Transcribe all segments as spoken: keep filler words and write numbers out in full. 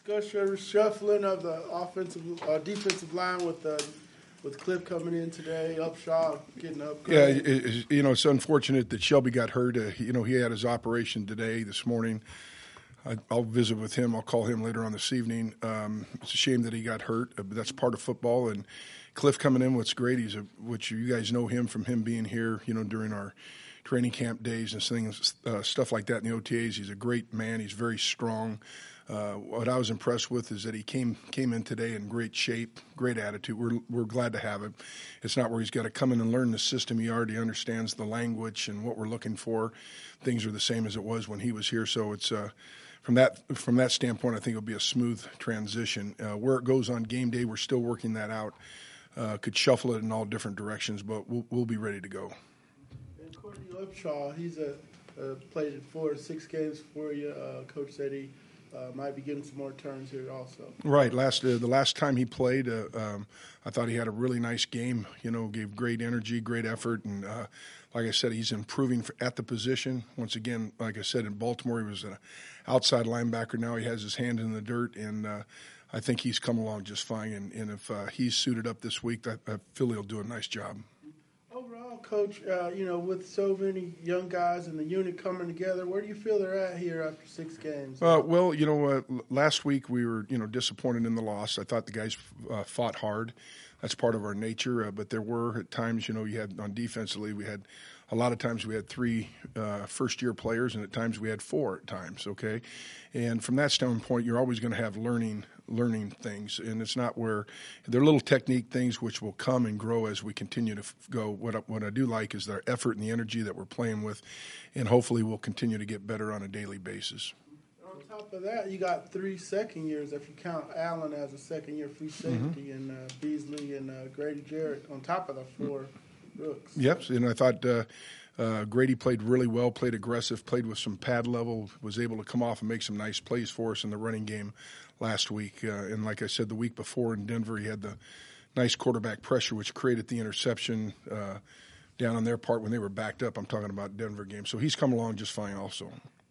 Discuss your shuffling of the offensive, uh, defensive line with uh, with Cliff coming in today, Upshaw getting up. Yeah, it, it, you know, it's unfortunate that Shelby got hurt. Uh, you know, he had his operation today, this morning. I, I'll visit with him. I'll call him later on this evening. Um, it's a shame that he got hurt, uh, but that's part of football. And Cliff coming in, what's great, he's a, which you guys know him from him being here, you know, during our training camp days and things, uh, stuff like that in the O T As. He's a great man. He's very strong. Uh, what I was impressed with is that he came came in today in great shape, great attitude. We're we're glad to have him. It's not where he's got to come in and learn the system. He already understands the language and what we're looking for. Things are the same as it was when he was here. So it's uh, from that from that standpoint, I think it'll be a smooth transition. Uh, where it goes on game day, we're still working that out. Uh, could shuffle it in all different directions, but we'll we'll be ready to go. And Courtney Upshaw, he's a uh, played four or six games for you. Uh, Coach said he. Uh, might be getting some more turns here also. Right. Last uh, the last time he played, uh, um, I thought he had a really nice game. You know, gave great energy, great effort, and uh, like I said, he's improving for, at the position. Once again, like I said, in Baltimore, he was an outside linebacker. Now he has his hand in the dirt, and uh, I think he's come along just fine. And, and if uh, he's suited up this week, I, I feel he'll do a nice job. Overall, Coach, uh, you know, with so many young guys and the unit coming together, where do you feel they're at here after six games? Uh, well, you know, uh, last week we were, you know, disappointed in the loss. I thought the guys uh, fought hard. That's part of our nature. Uh, but there were at times, you know, you had on defensively, we had a lot of times we had three uh, first-year players, and at times we had four at times, okay? And from that standpoint, you're always going to have learning learning things, and it's not where – there are little technique things which will come and grow as we continue to f- go. What I, what I do like is their effort and the energy that we're playing with, and hopefully we'll continue to get better on a daily basis. On top of that, you got three second years, if you count Allen as a second-year free safety, mm-hmm. and uh, Beasley and uh, Grady Jarrett on top of the four mm-hmm. rooks. Yep, and I thought uh, uh, Grady played really well, played aggressive, played with some pad level, was able to come off and make some nice plays for us in the running game last week. Uh, and like I said, the week before in Denver, he had the nice quarterback pressure, which created the interception uh, down on their part when they were backed up. I'm talking about Denver game. So he's come along just fine also.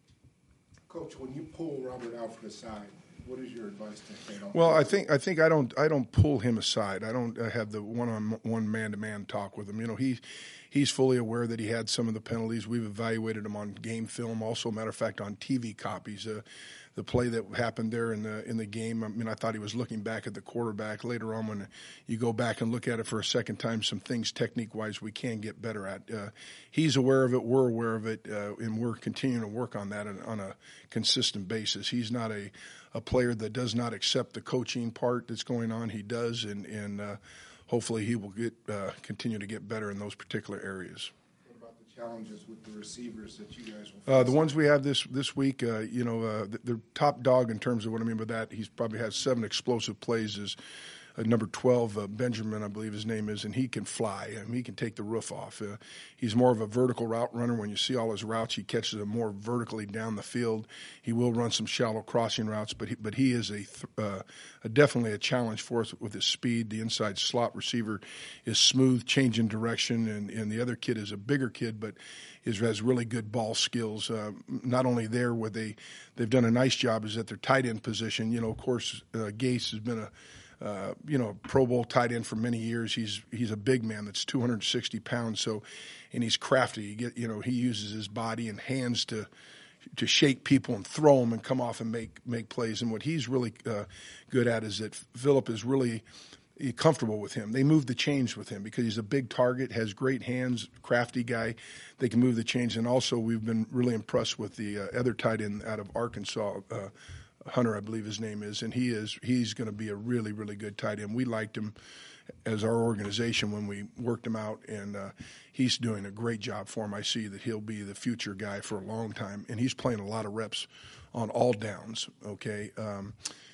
Coach, when you pull Robert out from the side, what is your advice to him? Well, I think I think I don't I don't pull him aside. I don't have the one-on-one man-to-man talk with him. You know, he he's fully aware that he had some of the penalties. We've evaluated him on game film, also, matter of fact, on T V copies. Uh, the play that happened there in the in the game, I mean, I thought he was looking back at the quarterback. Later on, when you go back and look at it for a second time, some things technique-wise we can get better at. Uh, he's aware of it. We're aware of it, uh, and we're continuing to work on that on, on a consistent basis. He's not a, a player that does not accept the coaching part that's going on. He does, and, and uh, hopefully he will get uh, continue to get better in those particular areas. Challenges with the receivers that you guys will face? Uh, the ones we have this this week, uh, you know, uh, the, the top dog in terms of what I mean by that, he's probably had seven explosive plays is uh, number twelve, uh, Benjamin, I believe his name is, and he can fly. I mean, he can take the roof off. Uh, he's more of a vertical route runner. When you see all his routes, he catches them more vertically down the field. He will run some shallow crossing routes, but he, but he is a, th- uh, a definitely a challenge for us with his speed. The inside slot receiver is smooth, changing direction, and, and the other kid is a bigger kid, but is has really good ball skills. Uh, not only there, where they they've done a nice job is at their tight end position. You know, of course, uh, Gase has been a Uh, you know, Pro Bowl tight end for many years. He's he's a big man that's two hundred sixty pounds. So, and he's crafty. You get, you know, he uses his body and hands to to shake people and throw them and come off and make make plays. And what he's really uh, good at is that Phillip is really comfortable with him. They move the chains with him because he's a big target, has great hands, crafty guy. They can move the chains. And also, we've been really impressed with the uh, other tight end out of Arkansas. Uh, Hunter, I believe his name is, and he is he's going to be a really, really good tight end. We liked him as our organization when we worked him out, and uh, he's doing a great job for him. I see that he'll be the future guy for a long time, and he's playing a lot of reps on all downs, okay? Um,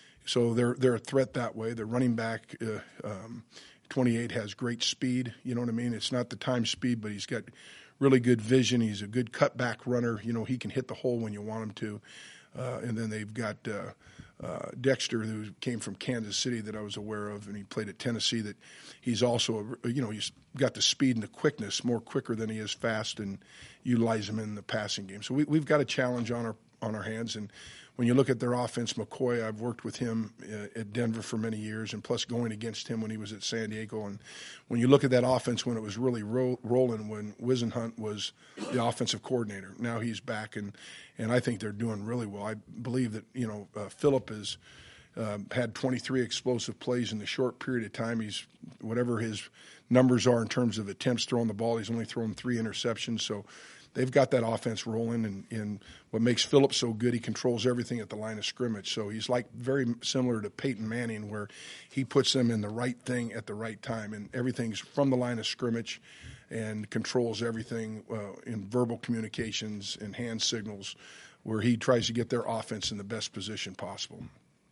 so they're they're a threat that way. Their running back, uh, um, twenty-eight, has great speed, you know what I mean? It's not the time speed, but he's got really good vision. He's a good cutback runner. You know, he can hit the hole when you want him to. Uh, and then they've got uh, uh, Dexter, who came from Kansas City that I was aware of, and he played at Tennessee. That he's also, a, you know, he's got the speed and the quickness, more quicker than he is fast, and utilize him in the passing game. So we, we've got a challenge on our on our hands, and when you look at their offense, McCoy, I've worked with him uh, at Denver for many years, and plus going against him when he was at San Diego. And when you look at that offense when it was really ro- rolling, when Whisenhunt was the offensive coordinator, now he's back, and, and I think they're doing really well. I believe that, you know, uh, Phillip has uh, had twenty-three explosive plays in the short period of time. He's, whatever his numbers are in terms of attempts throwing the ball, he's only thrown three interceptions. So they've got that offense rolling, and, and what makes Phillip so good, he controls everything at the line of scrimmage. So he's like very similar to Peyton Manning, where he puts them in the right thing at the right time, and everything's from the line of scrimmage and controls everything uh, in verbal communications and hand signals, where he tries to get their offense in the best position possible.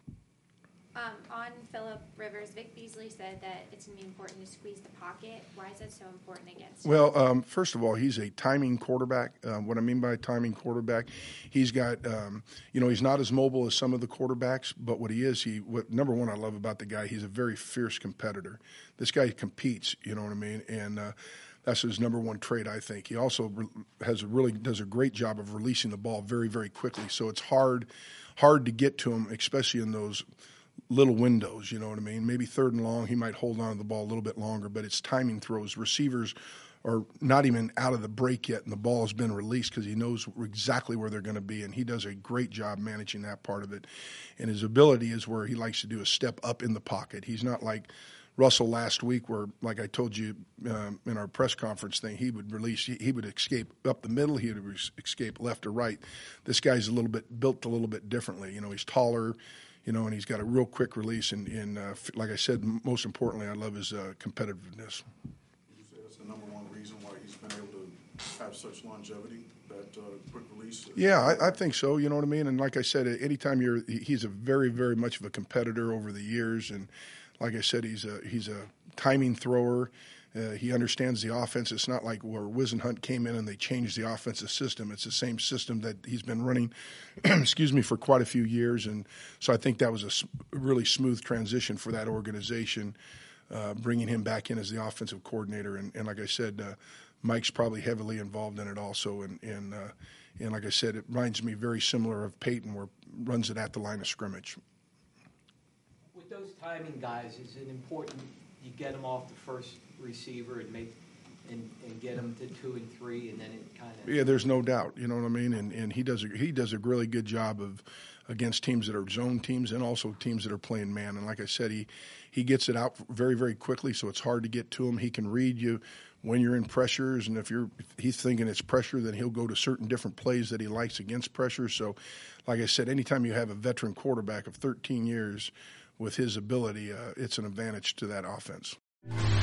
Um, on Phillip Rivers, Vic Beasley said that it's going to be important to squeeze the pocket. Why is that so important against him? Well, um, first of all, he's a timing quarterback. Uh, what I mean by timing quarterback, he's got, um, you know, he's not as mobile as some of the quarterbacks, but what he is, he, what number one I love about the guy, he's a very fierce competitor. This guy competes, you know what I mean? And uh, that's his number one trait, I think. He also re- has a really does a great job of releasing the ball very, very quickly. So it's hard, hard to get to him, especially in those little windows, you know what I mean? Maybe third and long, he might hold on to the ball a little bit longer, but it's timing throws. Receivers are not even out of the break yet, and the ball has been released because he knows exactly where they're going to be, and he does a great job managing that part of it. And his ability is where he likes to do a step up in the pocket. He's not like Russell last week where, like I told you um, in our press conference thing, he would release, he, he would escape up the middle, he would re- escape left or right. This guy's a little bit built a little bit differently. You know, he's taller, you know, and he's got a real quick release. And, and uh, like I said, most importantly, I love his uh, competitiveness. Would you say that's the number one reason why he's been able to have such longevity, that uh, quick release? Yeah, I, I think so. You know what I mean? And like I said, anytime you're, he's a very, very much of a competitor over the years. And like I said, he's a he's a timing thrower. Uh, he understands the offense. It's not like where Whisenhunt came in and they changed the offensive system. It's the same system that he's been running, excuse me, for quite a few years. And so I think that was a really smooth transition for that organization, uh, bringing him back in as the offensive coordinator. And, and like I said, uh, Mike's probably heavily involved in it also. And and, uh, and like I said, it reminds me very similar of Peyton, where runs it at the line of scrimmage. With those timing guys, is it important you get them off the first receiver and make and, and get them to two and three, and then it kind of yeah, there's no doubt. You know what I mean? And and he does a, he does a really good job of against teams that are zone teams and also teams that are playing man. And like I said, he he gets it out very very quickly, so it's hard to get to him. He can read you when you're in pressures, and if you're if he's thinking it's pressure, then he'll go to certain different plays that he likes against pressure. So, like I said, anytime you have a veteran quarterback of thirteen years with his ability, uh, it's an advantage to that offense.